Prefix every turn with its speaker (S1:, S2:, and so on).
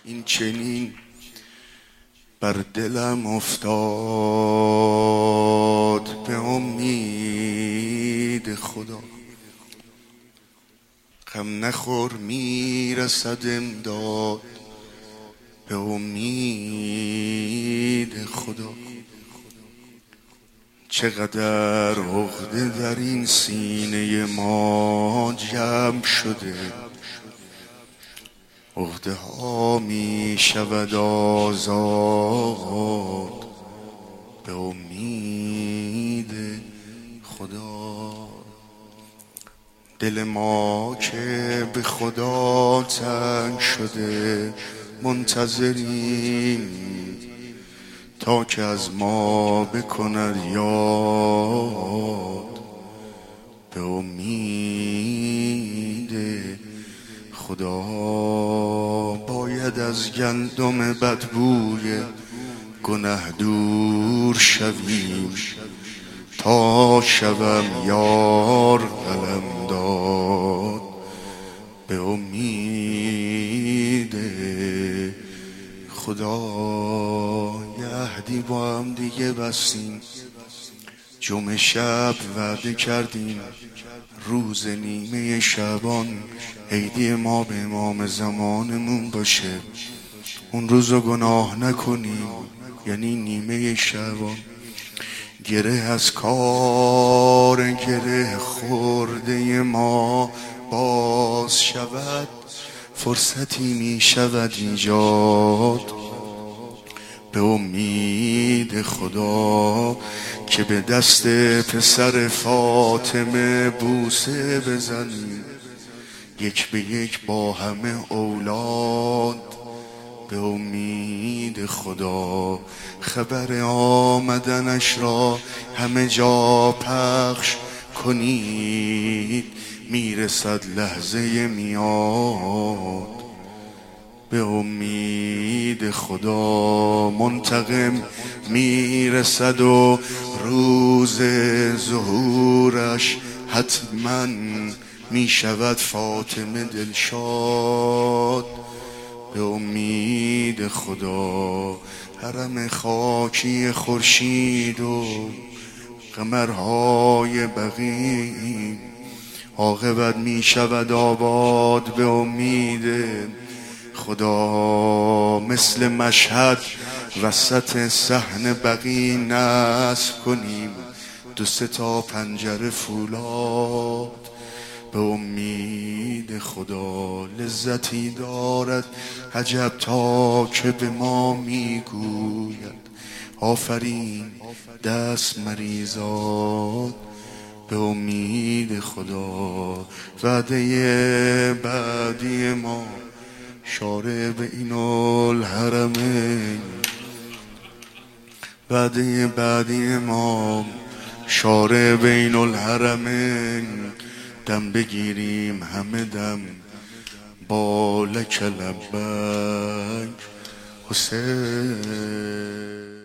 S1: این چنین بر دلم افتاد به امید خدا. غم نخور میرسد امداد به امید خدا. چقدر عقده در این سینه ما جمع شده، عقده ها می شود آزاد به امید خدا. دل ما که به خدا تنگ شده منتظریم تا که از ما بکند یاد به امید خدا. باید از گندم بدبوی گنه دور شویم تا شوم یار قلمداد به امید خدا. یه عهدی با هم دیگه بستیم، جمعه شب وعده کردیم روز نیمه شعبان عیدی ما به امام زمانمون باشه. اون روزو گناه نکنیم، یعنی نیمه شعبان. گره از کار گره خورده ما باز شود، فرصتی می شود ایجاد به امید خدا که به دست پسر فاطمه بوسه بزنیم یک به یک با همه اولاد به امید خدا. خبر آمدنش را همه جا پخش کنید، میرسد لحظه میاد به امید خدا. منتقم میرسد و روز ظهورش حتما میشود فاطمه دلشاد به امید خدا. حرم خاکی خورشید و قمرهای بقیع عاقبت می شود آباد به امید خدا. مثل مشهد وسط صحن بقیع نصب کنیم دو سه تا پنجره فولاد به امید خدا. لذتی دارد عجب تا که به ما میگوید آفرین دست مریزاد به امید خدا. وعده بعدی ما شارع بین الحرمین، وعده بعدی ما شارع بین الحرمین. دم بگیریم همه دم با لک لبیک حسین.